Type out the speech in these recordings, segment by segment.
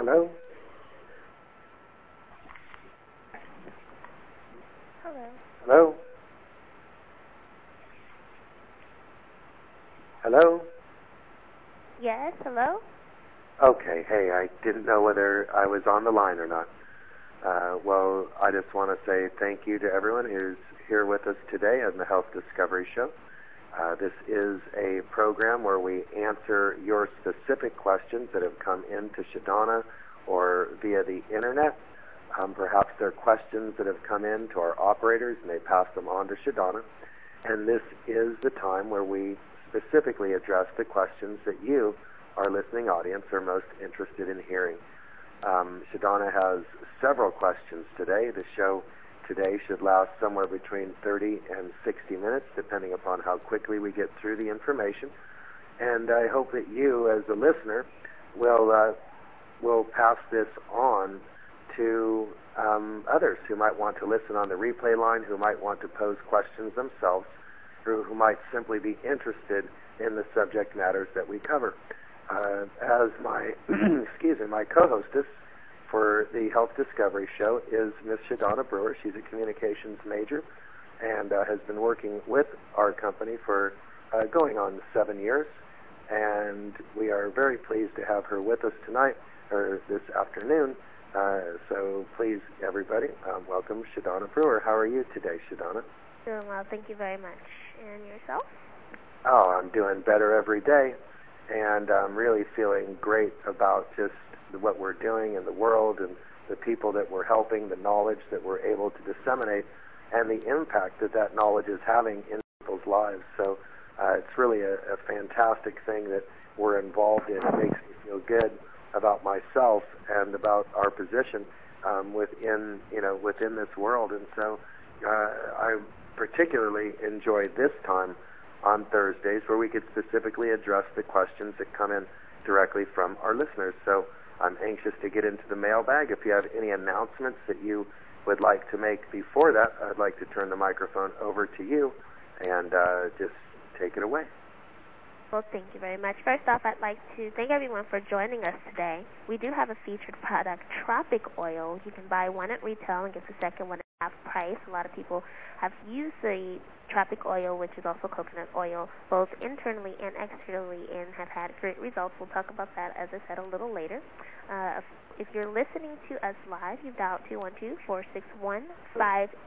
Hello? Hello. Hello? Hello? Yes, hello? Okay, hey, I didn't know whether I was on the line or not. Well, I just want to say thank you to everyone who's here with us today on the Health Discovery Show. This is a program where we answer your specific questions that have come into Shadana or via the internet. Perhaps they're questions that have come in to our operators and they pass them on to Shadana. And this is the time where we specifically address the questions that you, our listening audience, are most interested in hearing. Shadana has several questions today. The show today should last somewhere between 30 and 60 minutes, depending upon how quickly we get through the information. And I hope that you, as a listener, will pass this on to others who might want to listen on the replay line, who might want to pose questions themselves, or who might simply be interested in the subject matters that we cover. As my my co-hostess for the Health Discovery Show is Miss Shadana Brewer. She's a communications major and has been working with our company for going on 7 years. And we are very pleased to have her with us tonight, or this afternoon. So please, everybody, welcome Shadana Brewer. How are you today, Shadana? Doing well, thank you very much. And yourself? Oh, I'm doing better every day. And I'm really feeling great about just what we're doing in the world and the people that we're helping, the knowledge that we're able to disseminate, and the impact that that knowledge is having in people's lives. So it's really a fantastic thing that we're involved in. It makes me feel good about myself and about our position within this world. And so I particularly enjoy this time on Thursdays where we could specifically address the questions that come in directly from our listeners. So I'm anxious to get into the mailbag. If you have any announcements that you would like to make before that, I'd like to turn the microphone over to you and just take it away. Well, thank you very much. First off, I'd like to thank everyone for joining us today. We do have a featured product, Tropic Oil. You can buy one at retail and get the second one at half price. A lot of people have used the Tropic Oil, which is also coconut oil, both internally and externally, and have had great results. We'll talk about that, as I said, a little later. If you're listening to us live, you've dialed 212-461-5800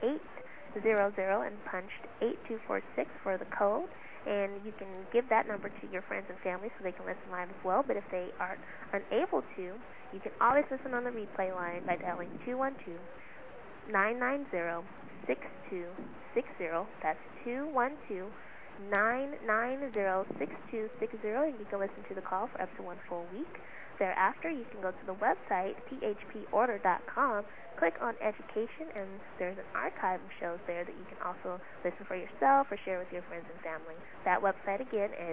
and punched 8246 for the code. And you can give that number to your friends and family so they can listen live as well. But if they are unable to, you can always listen on the replay line by dialing 212-990-6260. That's 212-990-6260, and you can listen to the call for up to 1 full week. Thereafter, you can go to the website, phporder.com, click on education, and there's an archive of shows there that you can also listen for yourself or share with your friends and family. That website, again, is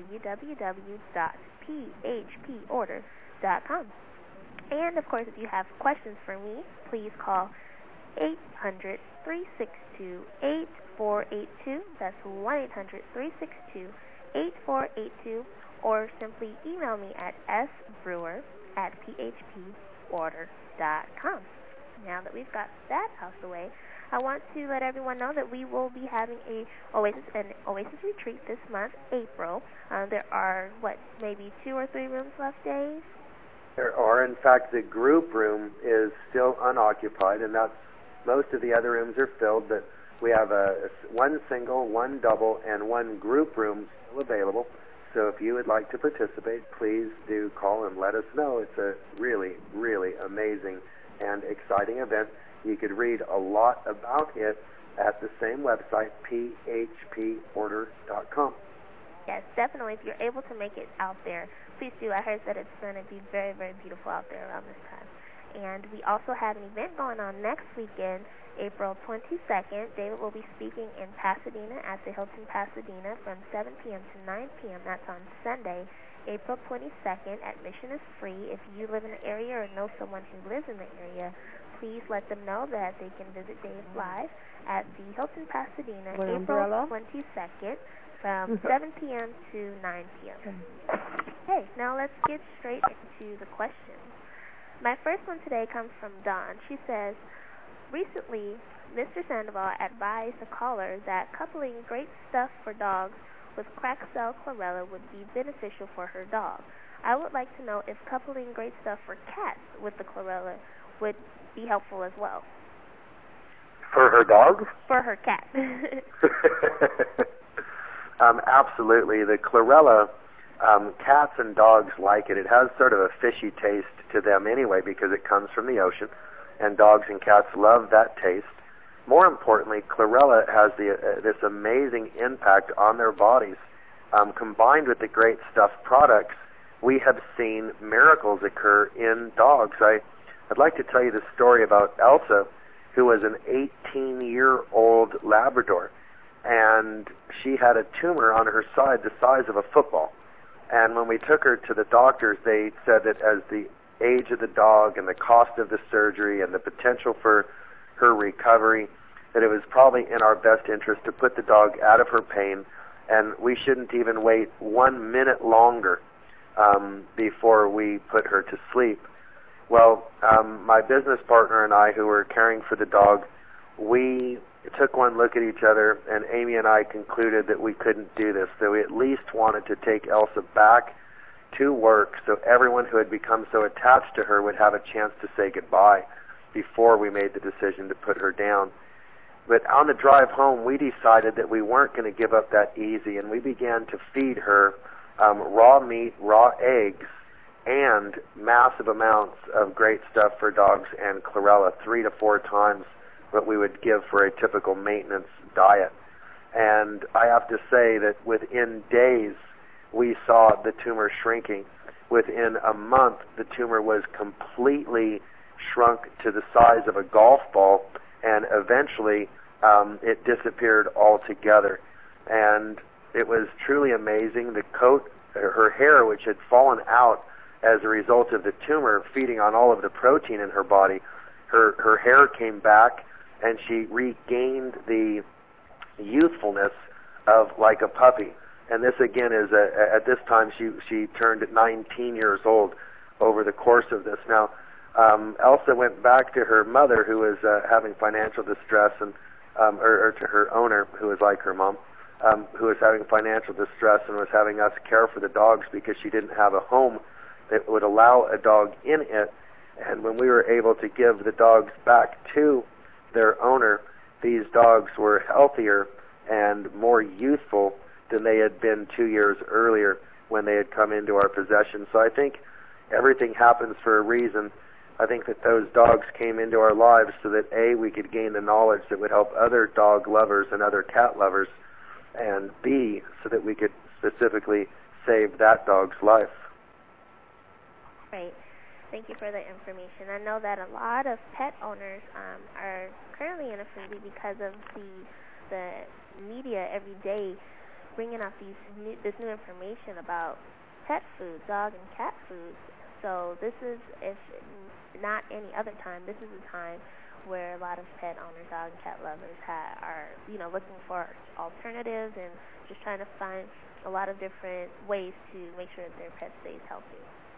www.phporder.com. And, of course, if you have questions for me, please call 800-362-8482. That's 1-800-362-8482. Or simply email me at sbrewer@phporder.com. Now that we've got that out of the way, I want to let everyone know that we will be having an Oasis retreat this month, April. There are, maybe 2 or 3 rooms left, Dave? There are. In fact, the group room is still unoccupied, and most of the other rooms are filled, but we have one single, one double, and one group room still available. So if you would like to participate, please do call and let us know. It's a really, really amazing and exciting event. You could read a lot about it at the same website, phporder.com. Yes, definitely. If you're able to make it out there, please do. I heard that it's going to be very, very beautiful out there around this time. And we also have an event going on next weekend, April 22nd. David will be speaking in Pasadena at the Hilton Pasadena from 7 p.m. to 9 p.m. That's on Sunday, April 22nd. Admission is free. If you live in the area or know someone who lives in the area, please let them know that they can visit Dave live at the Hilton Pasadena, April 22nd from 7 p.m. to 9 p.m. Okay, now let's get straight into the questions. My first one today comes from Dawn. She says, recently, Mr. Sandoval advised a caller that coupling great stuff for dogs with cracked cell chlorella would be beneficial for her dog. I would like to know if coupling great stuff for cats with the chlorella would be helpful as well. For her dog? For her cat. Absolutely. The chlorella, cats and dogs like it. It has sort of a fishy taste to them anyway because it comes from the ocean, and dogs and cats love that taste. More importantly, chlorella has this amazing impact on their bodies. Combined with the great stuff products, we have seen miracles occur in dogs. I'd like to tell you the story about Elsa, who was an 18-year-old Labrador, and she had a tumor on her side the size of a football. And when we took her to the doctors, they said that as the age of the dog and the cost of the surgery and the potential for her recovery, that it was probably in our best interest to put the dog out of her pain, and we shouldn't even wait 1 minute longer before we put her to sleep. Well, my business partner and I, who were caring for the dog, we took one look at each other, and Amy and I concluded that we couldn't do this, so we at least wanted to take Elsa back to work so everyone who had become so attached to her would have a chance to say goodbye before we made the decision to put her down. But on the drive home, we decided that we weren't going to give up that easy, and we began to feed her raw meat, raw eggs, and massive amounts of great stuff for dogs and chlorella, 3 to 4 times what we would give for a typical maintenance diet. And I have to say that within days, we saw the tumor shrinking. Within a month, the tumor was completely shrunk to the size of a golf ball, and eventually it disappeared altogether. And it was truly amazing. The coat, her hair, which had fallen out as a result of the tumor feeding on all of the protein in her body, her hair came back, and she regained the youthfulness of like a puppy. And this again is at this time she turned 19 years old over the course of this. Now, Elsa went back to her mother, who was having financial distress, and or to her owner, who was like her mom, who was having financial distress and was having us care for the dogs because she didn't have a home that would allow a dog in it. And when we were able to give the dogs back to their owner, these dogs were healthier and more youthful than they had been 2 years earlier when they had come into our possession. So I think everything happens for a reason. I think that those dogs came into our lives so that A, we could gain the knowledge that would help other dog lovers and other cat lovers, and B, so that we could specifically save that dog's life. Great. Thank you for the information. I know that a lot of pet owners are currently in a frenzy because of the media every day bringing out this new information about pet food, dog and cat foods. So this is, if not any other time, this is a time where a lot of pet owners, dog and cat lovers are looking for alternatives and just trying to find a lot of different ways to make sure that their pet stays healthy.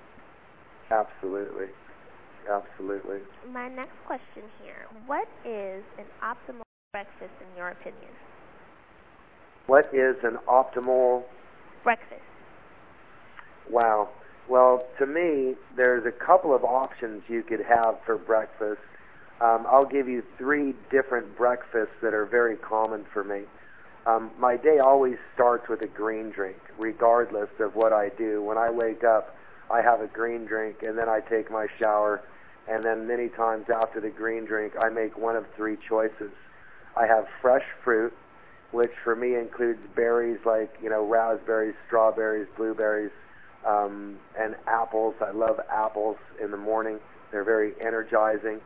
Absolutely. Absolutely. My next question here, what is an optimal breakfast in your opinion? What is an optimal breakfast? Wow. Well, to me, there's a couple of options you could have for breakfast. I'll give you 3 different breakfasts that are very common for me. My day always starts with a green drink, regardless of what I do. When I wake up, I have a green drink, and then I take my shower, and then many times after the green drink, I make one of 3 choices. I have fresh fruit, which for me includes berries like, raspberries, strawberries, blueberries, and apples. I love apples in the morning. They're very energizing.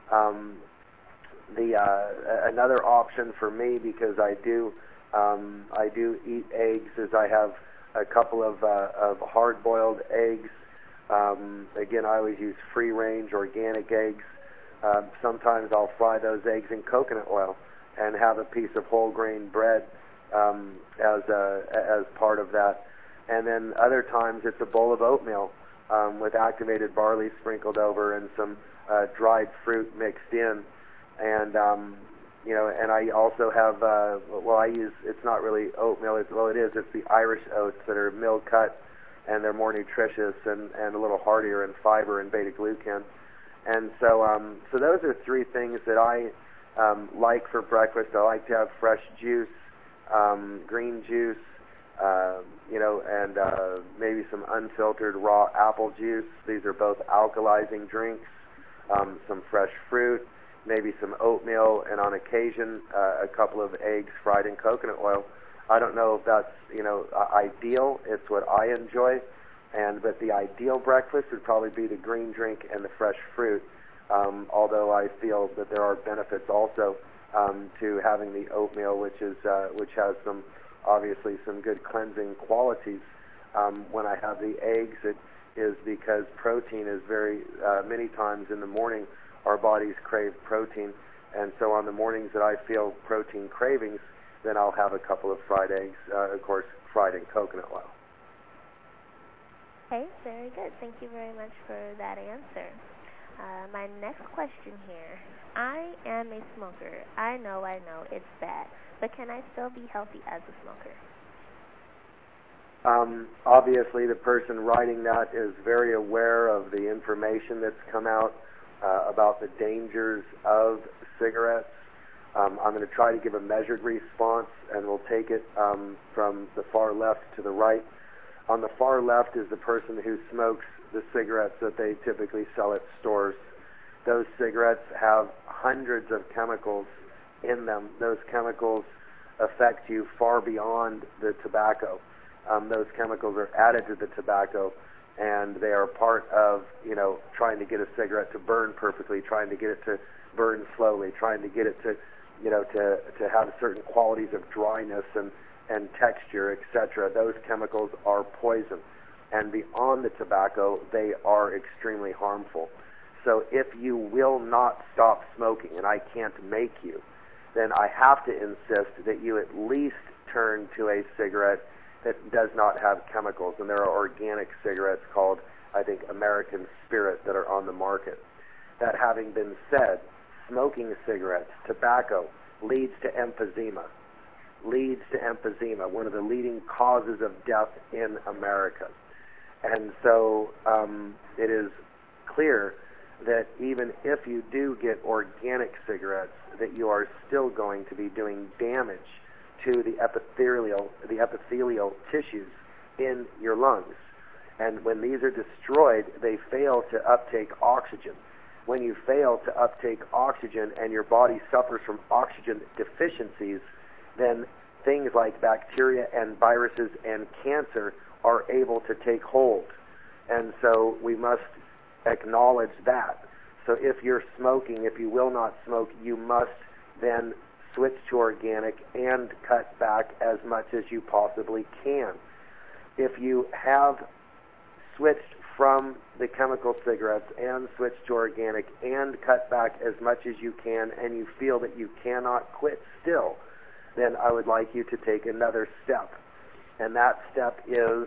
Another option for me, because I do eat eggs, is I have a couple of hard-boiled eggs. Again, I always use free-range organic eggs. Sometimes I'll fry those eggs in coconut oil and have a piece of whole grain bread as part of that. And then other times it's a bowl of oatmeal with activated barley sprinkled over and some dried fruit mixed in. And and I also have I use, it's not really oatmeal, it's the Irish oats that are mill cut, and they're more nutritious and a little heartier in fiber and beta glucan. And so those are three things that I like for breakfast. I like to have fresh juice, green juice, and maybe some unfiltered raw apple juice. These are both alkalizing drinks. Some fresh fruit, maybe some oatmeal, and on occasion a couple of eggs fried in coconut oil. I don't know if that's ideal. It's what I enjoy, but the ideal breakfast would probably be the green drink and the fresh fruit. Although I feel that there are benefits also to having the oatmeal, which has obviously some good cleansing qualities. When I have the eggs, it is because protein is very many times in the morning our bodies crave protein, and so on the mornings that I feel protein cravings, then I'll have a couple of fried eggs, of course, fried in coconut oil. Okay, very good. Thank you very much for that answer. My next question here. I am a smoker. I know it's bad, but can I still be healthy as a smoker? Obviously, the person writing that is very aware of the information that's come out about the dangers of cigarettes. I'm going to try to give a measured response, and we'll take it from the far left to the right. On the far left is the person who smokes the cigarettes that they typically sell at stores. Those cigarettes have hundreds of chemicals in them. Those chemicals affect you far beyond the tobacco. Those chemicals are added to the tobacco, and they are part of, trying to get a cigarette to burn perfectly, trying to get it to burn slowly, trying to get it to, to have certain qualities of dryness and texture, etc. Those chemicals are poison. And beyond the tobacco, they are extremely harmful. So if you will not stop smoking, and I can't make you, then I have to insist that you at least turn to a cigarette that does not have chemicals. And there are organic cigarettes called, I think, American Spirit that are on the market. That having been said, smoking cigarettes, tobacco, leads to emphysema. One of the leading causes of death in America. And so it is clear that even if you do get organic cigarettes, that you are still going to be doing damage to the epithelial tissues in your lungs. And when these are destroyed, they fail to uptake oxygen. When you fail to uptake oxygen and your body suffers from oxygen deficiencies, then things like bacteria and viruses and cancer are able to take hold. And so we must acknowledge that. So if you're smoking, if you will not smoke, you must then switch to organic and cut back as much as you possibly can. If you have switched from the chemical cigarettes and switched to organic and cut back as much as you can, and you feel that you cannot quit still, then I would like you to take another step. And that step is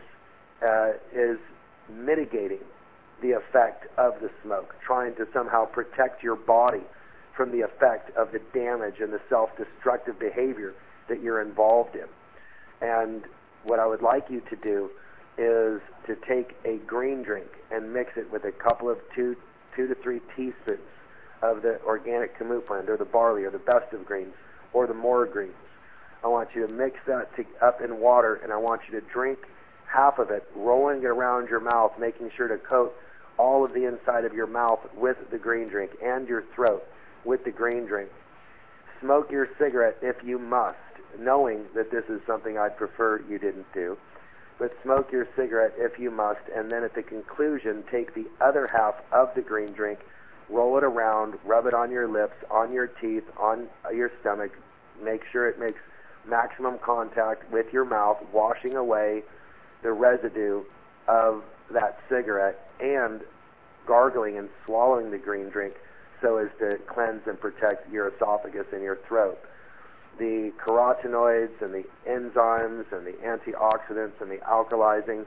mitigating the effect of the smoke, trying to somehow protect your body from the effect of the damage and the self-destructive behavior that you're involved in. And what I would like you to do is to take a green drink and mix it with a couple of 2 to 3 teaspoons of the organic kamut blend, or the barley, or the best of greens, or the more greens. I want you to mix that up in water, and I want you to drink half of it, rolling it around your mouth, making sure to coat all of the inside of your mouth with the green drink and your throat with the green drink. Smoke your cigarette if you must, knowing that this is something I'd prefer you didn't do. But smoke your cigarette if you must, and then at the conclusion, take the other half of the green drink, roll it around, rub it on your lips, on your teeth, on your stomach, make sure it makes maximum contact with your mouth, washing away the residue of that cigarette, and gargling and swallowing the green drink so as to cleanse and protect your esophagus and your throat. The carotenoids and the enzymes and the antioxidants and the alkalizing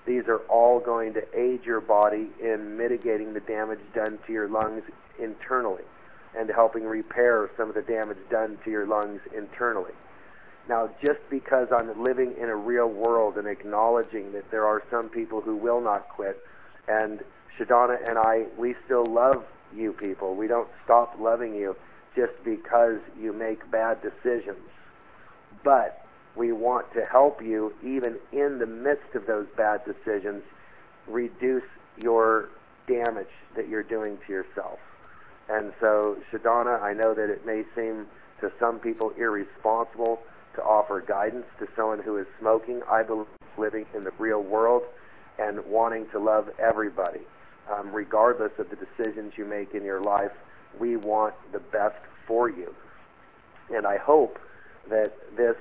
These are all going to aid your body in mitigating the damage done to your lungs internally and helping repair some of the damage done to your lungs internally. Now, just because I'm living in a real world and acknowledging that there are some people who will not quit, and Shadana and I, we still love you people. We don't stop loving you just because you make bad decisions. But we want to help you, even in the midst of those bad decisions, reduce your damage that you're doing to yourself. And so, Shadana, I know that it may seem to some people irresponsible to offer guidance to someone who is smoking. I believe living in the real world and wanting to love everybody. Regardless of the decisions you make in your life, we want the best for you. And I hope that this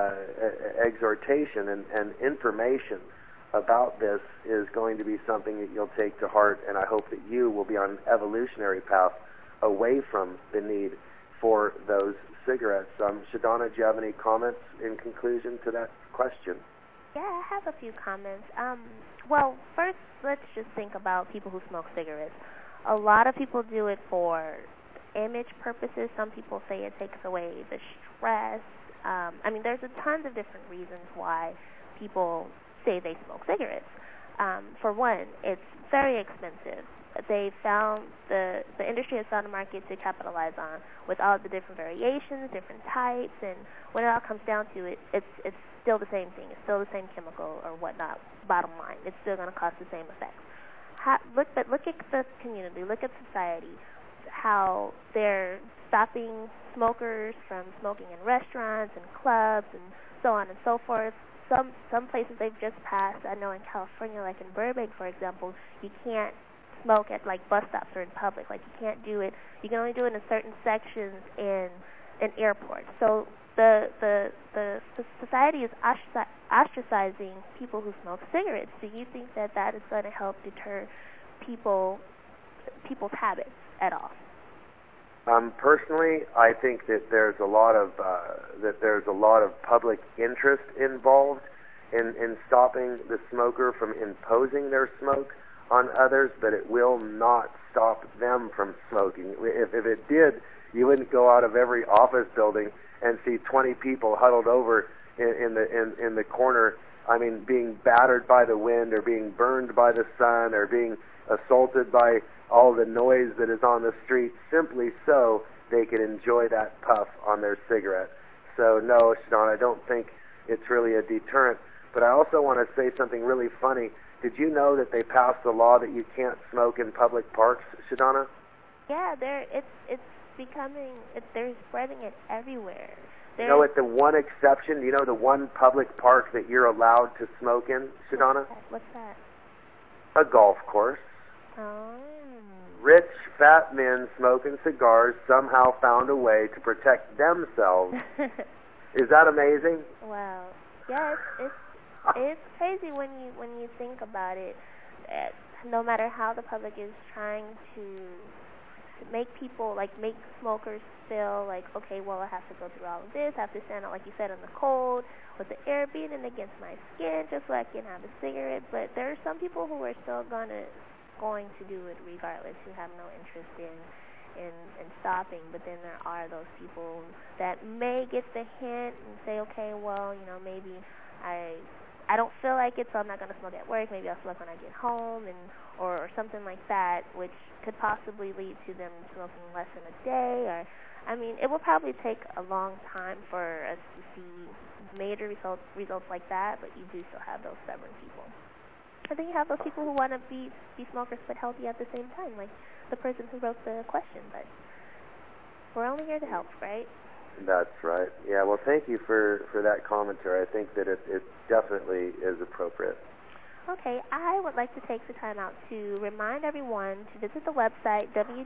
exhortation and information about this is going to be something that you'll take to heart, and I hope that you will be on an evolutionary path away from the need for those cigarettes. Shadana, do you have any comments in conclusion to that question? Yeah, I have a few comments. Well, first, let's just think about people who smoke cigarettes. A lot of people do it for image purposes. Some people say it takes away the stress. I mean, there's tons of different reasons why people say they smoke cigarettes. For one, it's very expensive. They found the industry has found a market to capitalize on with all the different variations, different types, and when it all comes down to it, it's still the same thing. It's still the same chemical or whatnot. Bottom line, it's still going to cause the same effects. Look at the community. Look at society. How they're stopping smokers from smoking in restaurants and clubs and so on and so forth. Some places they've just passed. I know in California, like in Burbank, for example, you can't smoke at like bus stops or in public. Like you can't do it. You can only do it in certain sections in airports. So the society is ostracizing people who smoke cigarettes. Do you think that is going to help deter people's habits at all? Personally, I think that there's a lot of public interest involved in stopping the smoker from imposing their smoke on others, but it will not stop them from smoking. If it did, you wouldn't go out of every office building and see 20 people huddled over in the corner. I mean, being battered by the wind, or being burned by the sun, or being assaulted by all the noise that is on the street, simply so they can enjoy that puff on their cigarette. So no, Shadana, I don't think it's really a deterrent. But I also want to say something really funny. Did you know that they passed a law that you can't smoke in public parks, Shadana? Yeah, they're spreading it everywhere. You know, at the one exception, you know the one public park that you're allowed to smoke in, Shadana? What's that? A golf course. Oh. Rich, fat men smoking cigars somehow found a way to protect themselves. Is that amazing? Wow. Yeah, it's crazy when you think about it. No matter how the public is trying to make people, make smokers feel like, okay, well, I have to go through all of this. I have to stand out, like you said, in the cold with the air beating against my skin just so I can have a cigarette. But there are some people who are still going to do it regardless, who have no interest in stopping. But then there are those people that may get the hint and say, okay, well, maybe I don't feel like it, so I'm not going to smoke at work. Maybe I'll smoke when I get home, or something like that, which could possibly lead to them smoking less in a day. Or, I mean, it will probably take a long time for us to see major results like that, but you do still have those stubborn people. And then you have those people who want to be smokers but healthy at the same time, like the person who wrote the question. But we're only here to help, right? That's right. Yeah, well, thank you for that commentary. I think that it definitely is appropriate. Okay, I would like to take the time out to remind everyone to visit the website,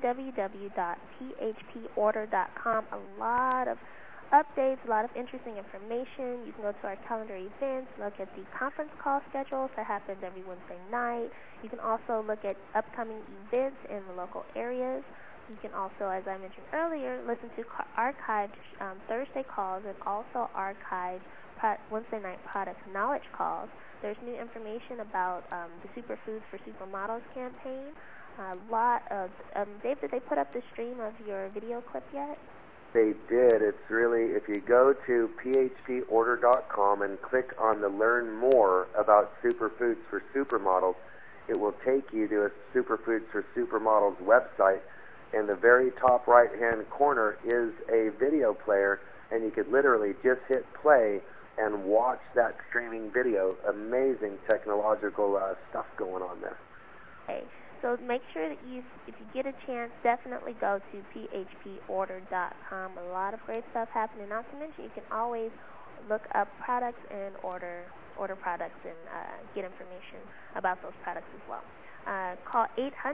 www.phporder.com. A lot of updates, a lot of interesting information. You can go to our calendar events, look at the conference call schedules that happens every Wednesday night. You can also look at upcoming events in the local areas. You can also, as I mentioned earlier, listen to archived Thursday calls and also archived Wednesday night product knowledge calls. There's new information about the Superfoods for Supermodels campaign. A lot of Dave, did they put up the stream of your video clip yet? They did. It's really, if you go to phporder.com and click on the Learn More about Superfoods for Supermodels, it will take you to a Superfoods for Supermodels website. In the very top right-hand corner is a video player, and you could literally just hit play and watch that streaming video. Amazing technological stuff going on there. Okay. So make sure that if you get a chance, definitely go to phporder.com. A lot of great stuff happening. Not to mention, you can always look up products and order products and get information about those products as well. Call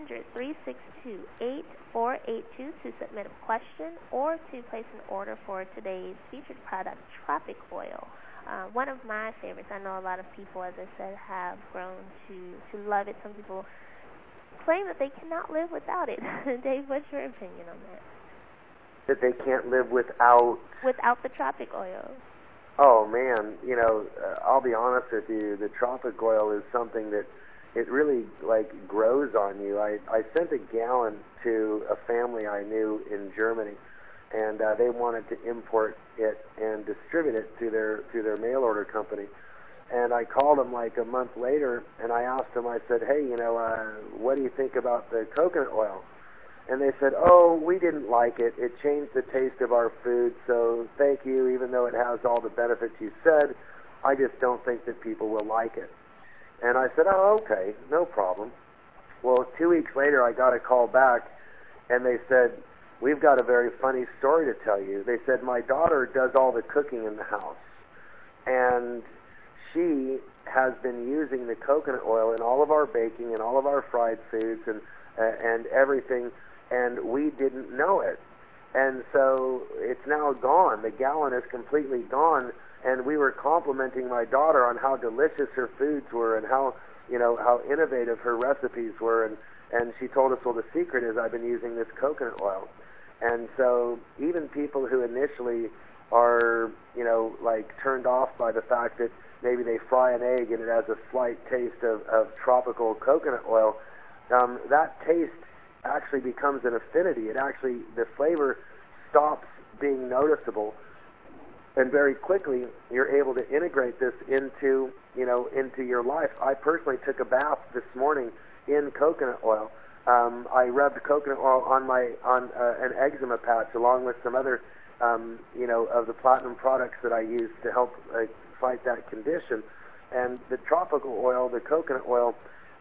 800-362-8482 to submit a question or to place an order for today's featured product, Tropic Oil. One of my favorites. I know a lot of people, as I said, have grown to love it. Some people claim that they cannot live without it. Dave, what's your opinion on that? That they can't live without the Tropic Oil. Oh man, I'll be honest with you. The Tropic Oil is something that it really grows on you. I sent a gallon to a family I knew in Germany, and they wanted to import it and distribute it to their mail order company. And I called them a month later, and I asked them, I said, hey, what do you think about the coconut oil? And they said, oh, we didn't like it. It changed the taste of our food, so thank you, even though it has all the benefits you said. I just don't think that people will like it. And I said, oh, okay, no problem. Well, 2 weeks later, I got a call back, and they said, we've got a very funny story to tell you. They said, my daughter does all the cooking in the house, and she has been using the coconut oil in all of our baking and all of our fried foods and everything, and we didn't know it. And so it's now gone. The gallon is completely gone, and we were complimenting my daughter on how delicious her foods were and how innovative her recipes were, and she told us, well, the secret is I've been using this coconut oil. And so even people who initially are, turned off by the fact that maybe they fry an egg and it has a slight taste of tropical coconut oil, that taste actually becomes an affinity. The flavor stops being noticeable, and very quickly you're able to integrate this into your life. I personally took a bath this morning in coconut oil. I rubbed coconut oil on an eczema patch along with some other of the platinum products that I use to help fight that condition. And the tropical oil, the coconut oil,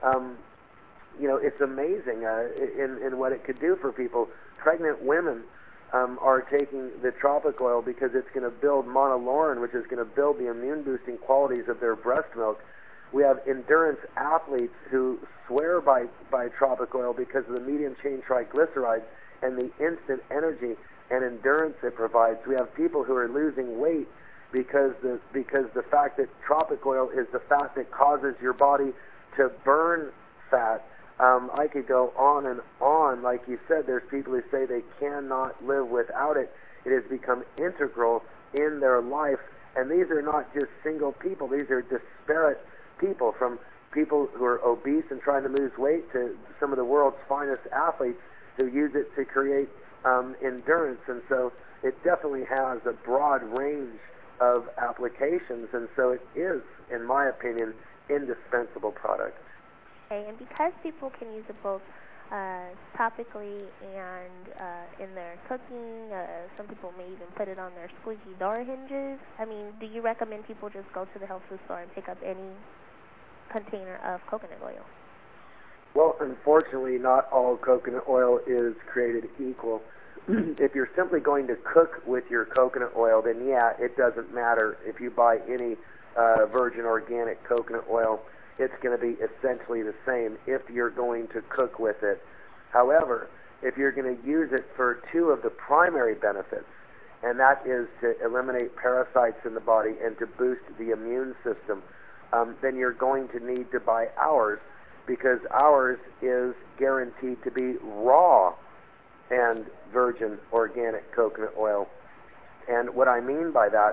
it's amazing in what it could do for people. Pregnant women are taking the tropic oil because it's going to build monolaurin, which is going to build the immune boosting qualities of their breast milk. We have endurance athletes who swear by tropic oil because of the medium chain triglycerides and the instant energy and endurance it provides. We have people who are losing weight because the fact that tropic oil is the fat that causes your body to burn fat. I could go on and on. Like you said, there's people who say they cannot live without it. It has become integral in their life. And these are not just single people. These are disparate people, from people who are obese and trying to lose weight to some of the world's finest athletes who use it to create endurance. And so it definitely has a broad range of applications. And so it is, in my opinion, indispensable product. Okay, and because people can use it both topically and in their cooking, some people may even put it on their squeaky door hinges. I mean, do you recommend people just go to the health food store and pick up any container of coconut oil? Well, unfortunately, not all coconut oil is created equal. If you're simply going to cook with your coconut oil, then yeah, it doesn't matter if you buy any virgin organic coconut oil. It's going to be essentially the same if you're going to cook with it. However, if you're going to use it for two of the primary benefits, and that is to eliminate parasites in the body and to boost the immune system, then you're going to need to buy ours, because ours is guaranteed to be raw and virgin organic coconut oil. And what I mean by that,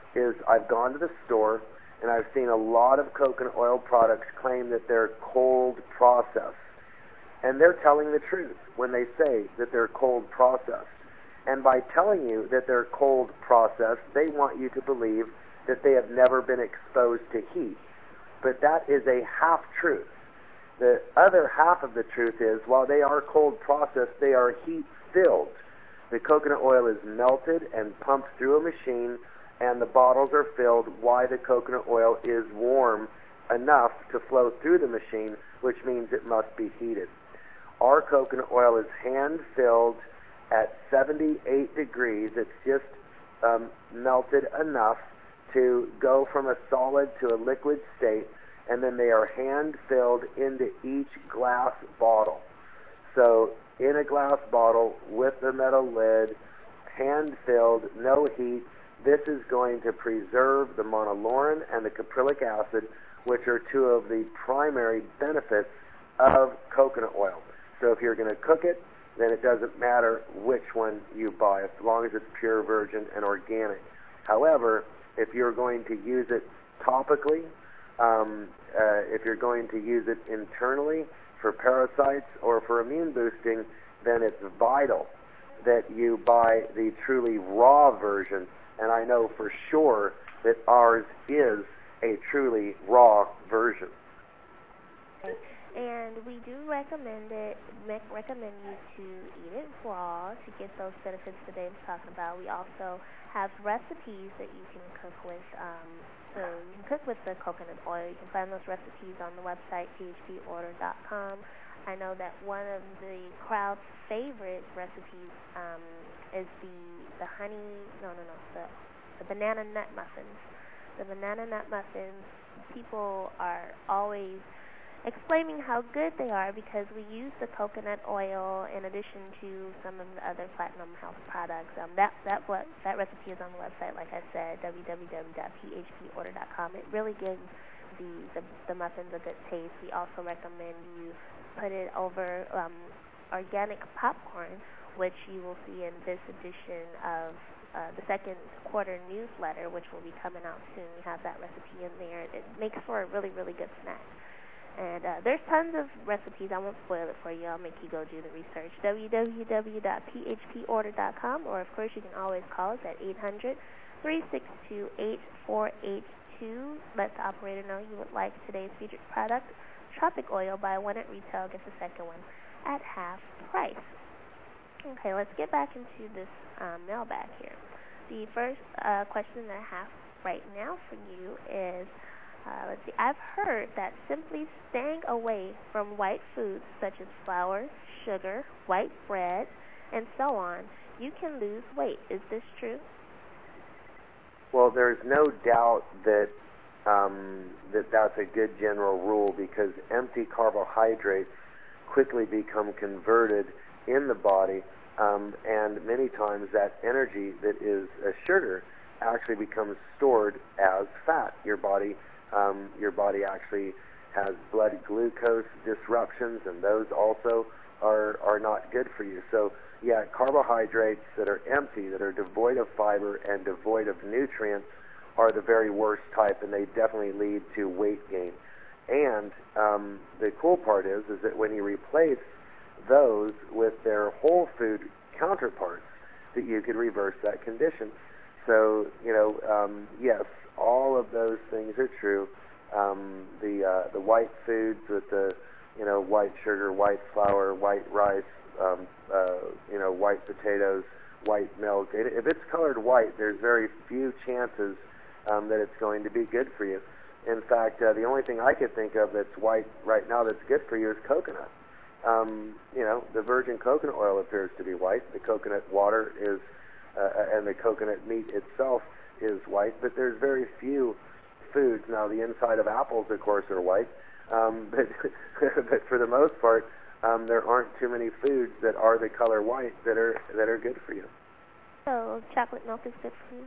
is I've gone to the store and I've seen a lot of coconut oil products claim that they're cold processed. And they're telling the truth when they say that they're cold processed. And by telling you that they're cold processed, they want you to believe that they have never been exposed to heat. But that is a half-truth. The other half of the truth is, while they are cold processed, they are heat-filled. The coconut oil is melted and pumped through a machine, and the bottles are filled while the coconut oil is warm enough to flow through the machine, which means it must be heated. Our coconut oil is hand-filled at 78 degrees. It's just melted enough to go from a solid to a liquid state, and then they are hand-filled into each glass bottle. So in a glass bottle with the metal lid, hand-filled, no heat, this is going to preserve the monolaurin and the caprylic acid, which are two of the primary benefits of coconut oil. So if you're going to cook it, then it doesn't matter which one you buy, as long as it's pure virgin and organic. However, if you're going to use it topically, if you're going to use it internally for parasites or for immune boosting, then it's vital that you buy the truly raw version. And I know for sure that ours is a truly raw version. And we do recommend you to eat it raw to get those benefits that Dave's talking about. We also have recipes that you can cook with. So you can cook with the coconut oil. You can find those recipes on the website, phporder.com. I know that one of the crowd's favorite recipes is the banana nut muffins. The banana nut muffins, people are always explaining how good they are because we use the coconut oil in addition to some of the other Platinum Health products. That recipe is on the website, like I said, www.phporder.com. It really gives the muffins a good taste. We also recommend you put it over organic popcorn, which you will see in this edition of the second quarter newsletter, which will be coming out soon. We have that recipe in there. It makes for a really, really good snack. And there's tons of recipes. I won't spoil it for you. I'll make you go do the research. www.phporder.com, or of course you can always call us at 800-362-8482. Let the operator know you would like today's featured product, Tropic Oil. Buy one at retail, get the second one at half price. Okay, let's get back into this mailbag here. The first question that I have right now for you is, let's see, I've heard that simply staying away from white foods such as flour, sugar, white bread, and so on, you can lose weight. Is this true? Well, there's no doubt that that's a good general rule, because empty carbohydrates quickly become converted in the body, and many times that energy that is a sugar actually becomes stored as fat. Your body actually has blood glucose disruptions, and those also are not good for you. So yeah, carbohydrates that are empty, that are devoid of fiber and devoid of nutrients, are the very worst type, and they definitely lead to weight gain. And the cool part is that when you replace those with their whole food counterparts, that you could reverse that condition. So, yes, all of those things are true. The white foods with the, white sugar, white flour, white rice, white potatoes, white milk. If it's colored white, there's very few chances that it's going to be good for you. In fact, the only thing I could think of that's white right now that's good for you is coconut. The virgin coconut oil appears to be white. The coconut water is, and the coconut meat itself is white, but there's very few foods. Now, the inside of apples, of course, are white, but for the most part, there aren't too many foods that are the color white that are good for you. So, chocolate milk is good for you?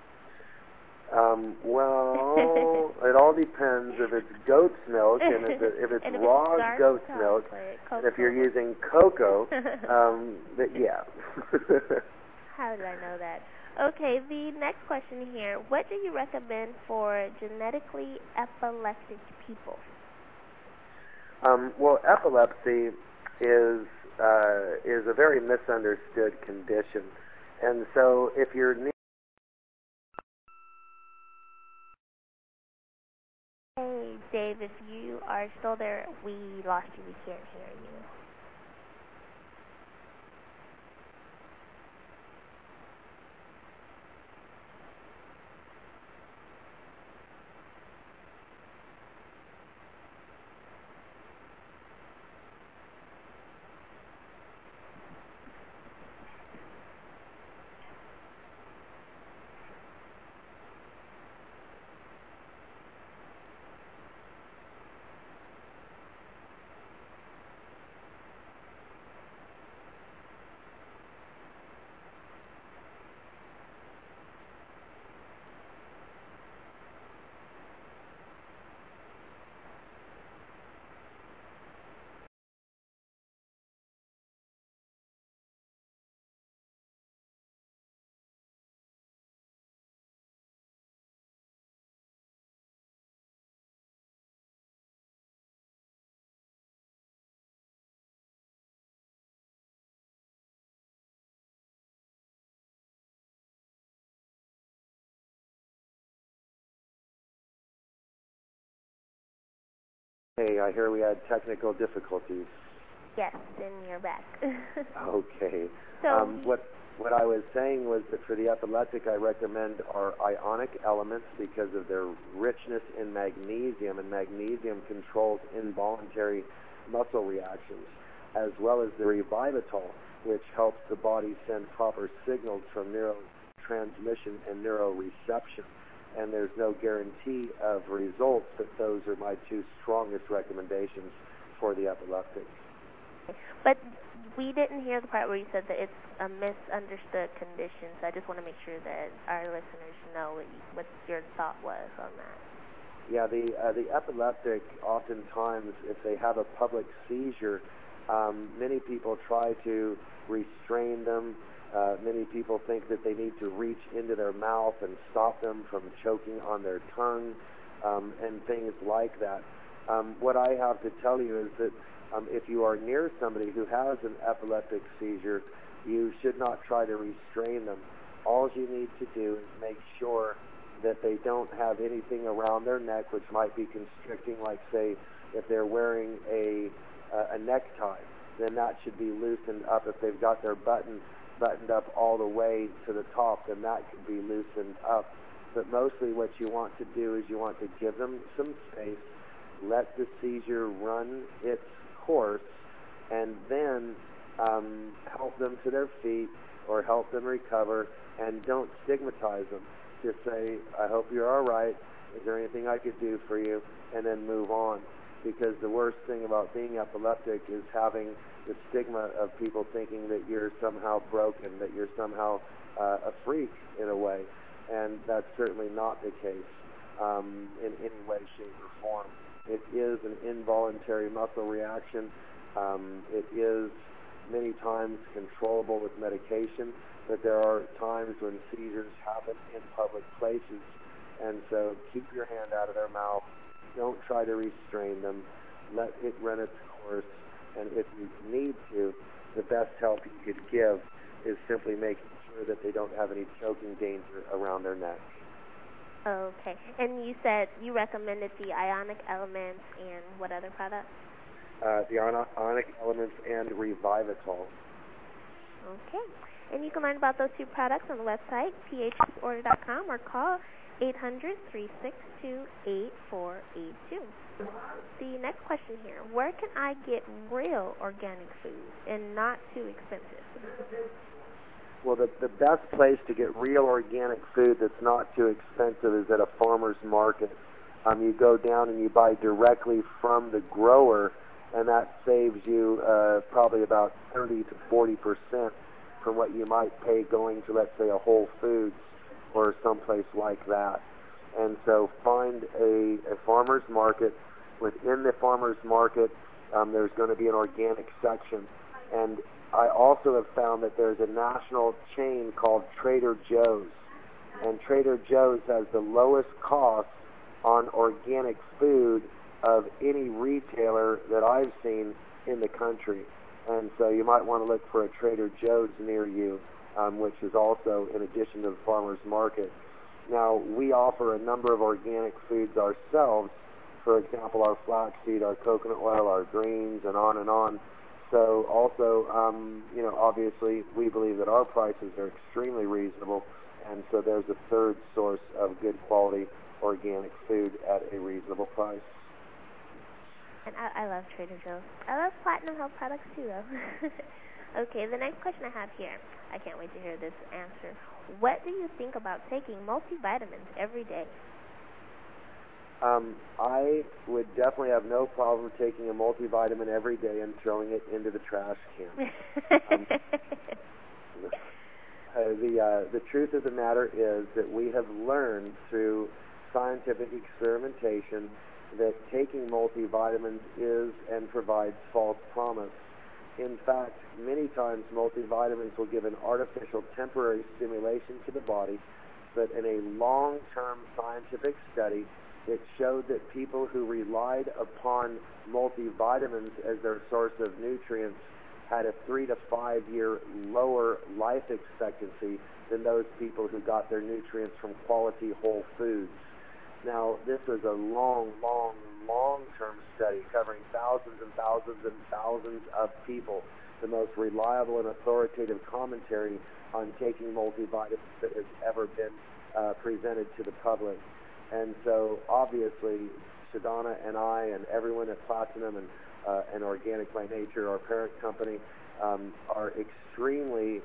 Well, it all depends if it's goat's milk and if it's raw goat's milk, and if you're using cocoa, yeah. How did I know that? Okay, the next question here. What do you recommend for genetically epileptic people? Well, epilepsy is a very misunderstood condition, and so if you're Hey, Dave, if you are still there, we lost you. We can't hear you. Hey, I hear we had technical difficulties. Yes, then you're back. Okay. So what I was saying was that for the epileptic, I recommend our ionic elements because of their richness in magnesium, and magnesium controls involuntary muscle reactions, as well as the Revivitol, which helps the body send proper signals from neurotransmission and neuroreception. And there's no guarantee of results, but those are my two strongest recommendations for the epileptic. But we didn't hear the part where you said that it's a misunderstood condition, so I just want to make sure that our listeners know what your thought was on that. Yeah, the epileptic, oftentimes, if they have a public seizure, many people try to restrain them. Many people think that they need to reach into their mouth and stop them from choking on their tongue, and things like that. What I have to tell you is that if you are near somebody who has an epileptic seizure, you should not try to restrain them. All you need to do is make sure that they don't have anything around their neck which might be constricting, like, say, if they're wearing a necktie, then that should be loosened up. If they've got their buttoned up all the way to the top, then that could be loosened up. But mostly what you want to do is you want to give them some space, let the seizure run its course, and then help them to their feet or help them recover, and don't stigmatize them. Just say, I hope you're all right. Is there anything I could do for you? And then move on. Because the worst thing about being epileptic is having the stigma of people thinking that you're somehow broken, that you're somehow a freak in a way. And that's certainly not the case in any way, shape, or form. It is an involuntary muscle reaction. It is many times controllable with medication, but there are times when seizures happen in public places. And so keep your hand out of their mouth. Don't try to restrain them. Let it run its course. And if you need to, the best help you could give is simply making sure that they don't have any choking danger around their neck. Okay. And you said you recommended the ionic elements and what other products? The ionic elements and Revivitol. Okay. And you can learn about those two products on the website, phorder.com, or call 800-362-8482. The next question here, where can I get real organic food and not too expensive? Well, the best place to get real organic food that's not too expensive is at a farmer's market. You go down and you buy directly from the grower, and that saves you probably about 30 to 40% from what you might pay going to, let's say, a Whole Foods or someplace like that. And so find a farmer's market. Within the farmer's market, there's going to be an organic section. And I also have found that there's a national chain called Trader Joe's, and Trader Joe's has the lowest cost on organic food of any retailer that I've seen in the country. And so you might want to look for a Trader Joe's near you, which is also in addition to the farmer's market. Now, we offer a number of organic foods ourselves. For example, our flaxseed, our coconut oil, our greens, and on and on. So also, obviously, we believe that our prices are extremely reasonable, and so there's a third source of good quality organic food at a reasonable price. And I love Trader Joe's. I love Platinum Health products too, though. Okay, the next question I have here. I can't wait to hear this answer. What do you think about taking multivitamins every day? I would definitely have no problem taking a multivitamin every day and throwing it into the trash can. The truth of the matter is that we have learned through scientific experimentation that taking multivitamins is and provides false promise. In fact, many times multivitamins will give an artificial temporary stimulation to the body, but in a long-term scientific study, it showed that people who relied upon multivitamins as their source of nutrients had a 3 to 5 year lower life expectancy than those people who got their nutrients from quality whole foods. Now, this is a long-term study covering thousands and thousands and thousands of people, the most reliable and authoritative commentary on taking multivitamins that has ever been presented to the public. And so, obviously, Shadana and I and everyone at Platinum and Organic by Nature, our parent company, are extremely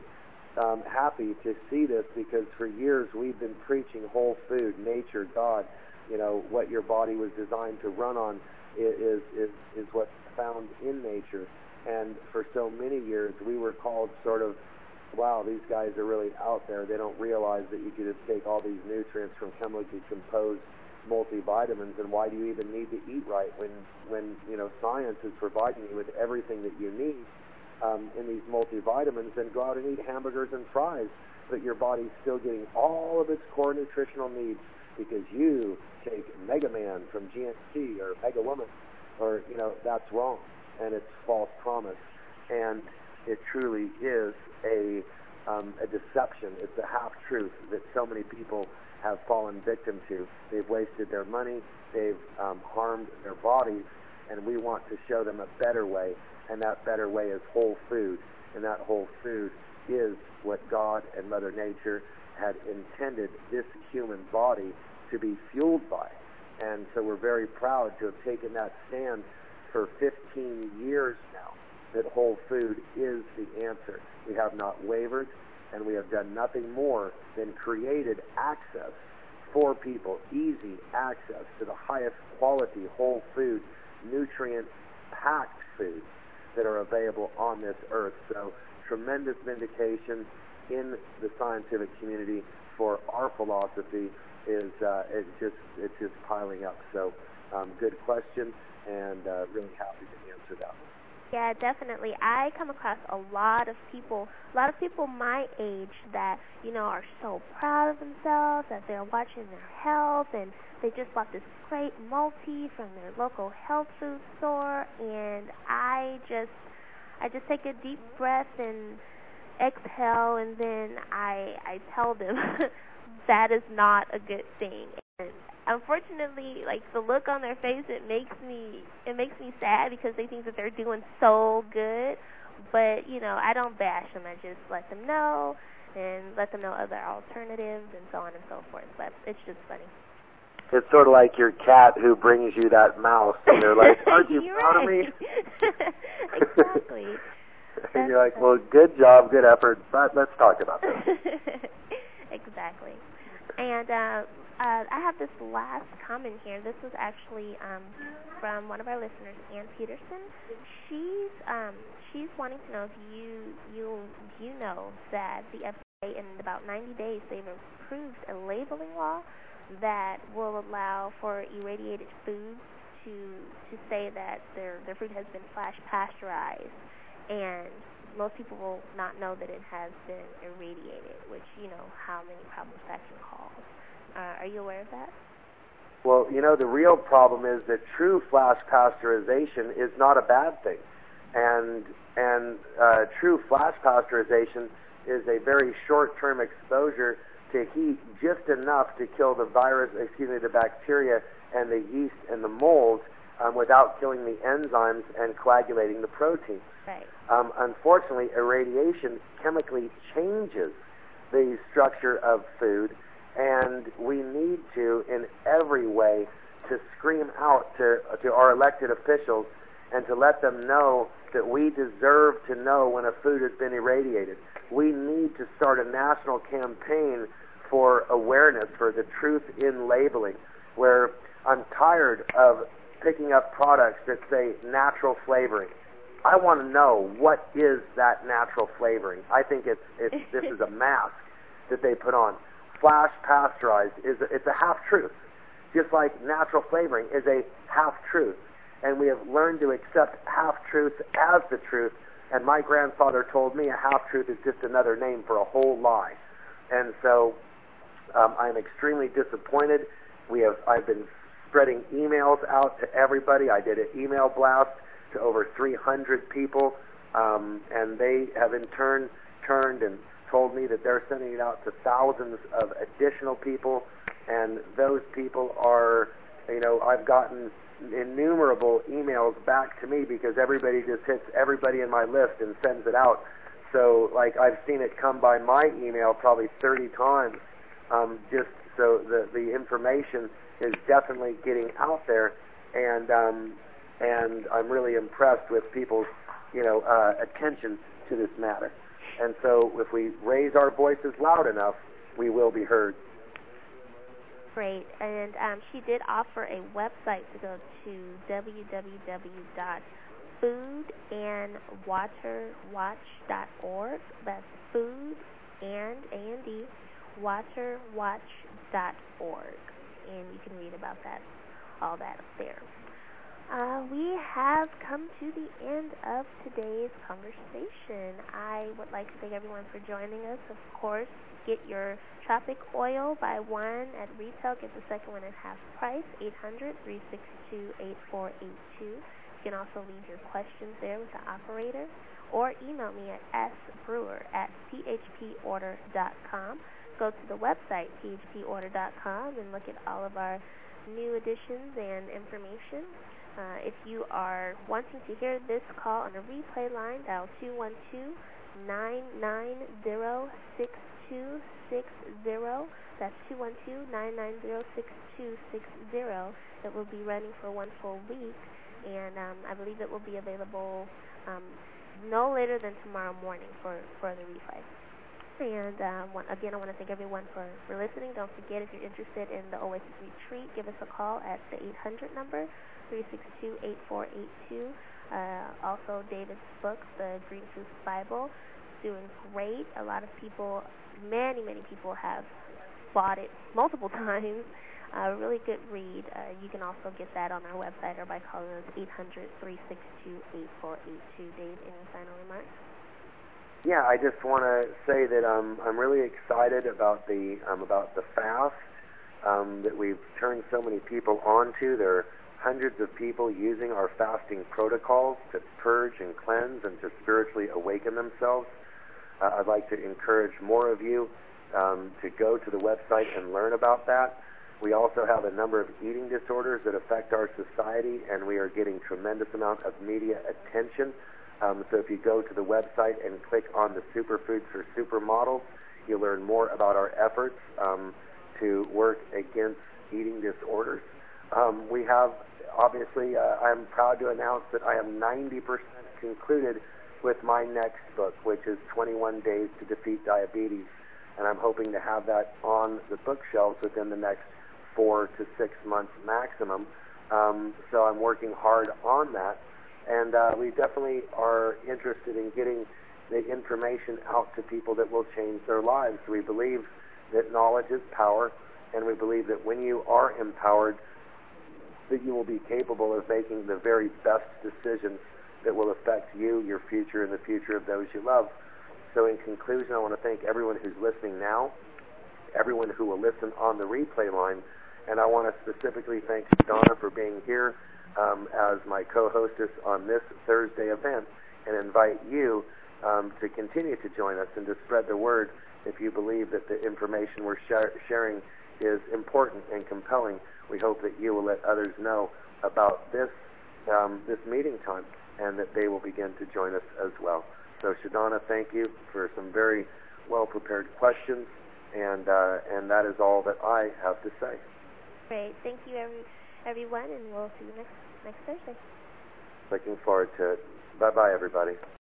happy to see this, because for years we've been preaching whole food, nature, God. What your body was designed to run on is what's found in nature. And for so many years, we were called sort of, wow, these guys are really out there. They don't realize that you could just take all these nutrients from chemically composed multivitamins, and why do you even need to eat right when science is providing you with everything that you need in these multivitamins? Then go out and eat hamburgers and fries, but your body's still getting all of its core nutritional needs because you take Mega Man from GNC or Mega Woman, or that's wrong, and it's false promise, and it truly is a deception. It's a half-truth that so many people have fallen victim to. They've wasted their money, they've harmed their bodies, and we want to show them a better way, and that better way is whole food, and that whole food is what God and Mother Nature had intended this human body to be fueled by. And so we're very proud to have taken that stand for 15 years now, that whole food is the answer. We have not wavered, and we have done nothing more than created access for people, easy access to the highest quality whole food, nutrient-packed foods that are available on this earth. So tremendous vindication in the scientific community for our philosophy is it's just piling up. So good question, and really happy to answer that one. Yeah, definitely. I come across a lot of people my age that, are so proud of themselves, that they're watching their health, and they just bought this great multi from their local health food store, and I just take a deep breath and exhale, and then I tell them that is not a good thing. And unfortunately, the look on their face, it makes me sad, because they think that they're doing so good. But I don't bash them. I just let them know, and let them know other alternatives, and so on and so forth. But it's just funny. It's sort of like your cat who brings you that mouse, and they're like, "Aren't you proud of me?" Exactly. And you're like, "Well, good job, good effort, but let's talk about this." Exactly. And I have this last comment here. This was actually from one of our listeners, Ann Peterson. She's wanting to know if you know that the FDA, in about 90 days, they've approved a labeling law that will allow for irradiated foods to say that their food has been flash pasteurized. And most people will not know that it has been irradiated, which you know how many problems that can cause. Are you aware of that? Well, you know, the real problem is that true flash pasteurization is not a bad thing. And true flash pasteurization is a very short-term exposure to heat, just enough to kill the the bacteria and the yeast and the mold without killing the enzymes and coagulating the proteins. Right. Unfortunately, irradiation chemically changes the structure of food, and we need to, in every way, to scream out to our elected officials and to let them know that we deserve to know when a food has been irradiated. We need to start a national campaign for awareness, for the truth in labeling, where I'm tired of picking up products that say natural flavoring. I want to know what is that natural flavoring. I think this is a mask that they put on. Flash pasteurized it's a half-truth, just like natural flavoring is a half-truth. And we have learned to accept half-truths as the truth. And my grandfather told me a half-truth is just another name for a whole lie. And so I'm extremely disappointed. I've been spreading emails out to everybody. I did an email blast to over 300 people, and they have in turn turned and told me that they're sending it out to thousands of additional people. And those people are, I've gotten innumerable emails back to me because everybody just hits everybody in my list and sends it out. So, I've seen it come by my email probably 30 times, just so the information is definitely getting out there, and I'm really impressed with people's, attention to this matter. And so, if we raise our voices loud enough, we will be heard. Great. And she did offer a website to go to www.foodandwaterwatch.org. That's food and waterwatch.org. And you can read about all that up there. We have come to the end of today's conversation. I would like to thank everyone for joining us. Of course, get your Tropic Oil, buy one at retail, get the second one at half price, 800-362-8482. You can also leave your questions there with the operator, or email me at sbrewer@phporder.com. Go to the website, phporder.com, and look at all of our new additions and information. If you are wanting to hear this call on a replay line, dial 212-990-6260. That's 212-990-6260. It will be running for one full week, and I believe it will be available no later than tomorrow morning for the replay. And again, I want to thank everyone for listening. Don't forget, if you're interested in the Oasis Retreat, give us a call at the 800 number, 362-8482. Also, David's book, The Green Truth Bible, is doing great. A lot of people, many people have bought it multiple times. A really good read. You can also get that on our website or by calling us 800-362-8482. Dave, any final remarks? Yeah, I just want to say that I'm really excited about the fast that we've turned so many people onto. There are hundreds of people using our fasting protocols to purge and cleanse and to spiritually awaken themselves. I'd like to encourage more of you to go to the website and learn about that. We also have a number of eating disorders that affect our society, and we are getting tremendous amount of media attention. So if you go to the website and click on the Superfoods for Supermodels, you'll learn more about our efforts to work against eating disorders. We have, obviously, I'm proud to announce that I am 90% concluded with my next book, which is 21 Days to Defeat Diabetes. And I'm hoping to have that on the bookshelves within the next 4 to 6 months maximum. So I'm working hard on that. And we definitely are interested in getting the information out to people that will change their lives. We believe that knowledge is power, and we believe that when you are empowered, that you will be capable of making the very best decisions that will affect you, your future, and the future of those you love. So in conclusion, I want to thank everyone who's listening now, everyone who will listen on the replay line, and I want to specifically thank Donna for being here as my co-hostess on this Thursday event, and invite you to continue to join us and to spread the word if you believe that the information we're sharing is important and compelling. We hope that you will let others know about this meeting time, and that they will begin to join us as well. So, Shadonna, thank you for some very well-prepared questions, and that is all that I have to say. Great. Thank you, everyone, and we'll see you next Thursday. Looking forward to it. Bye-bye, everybody.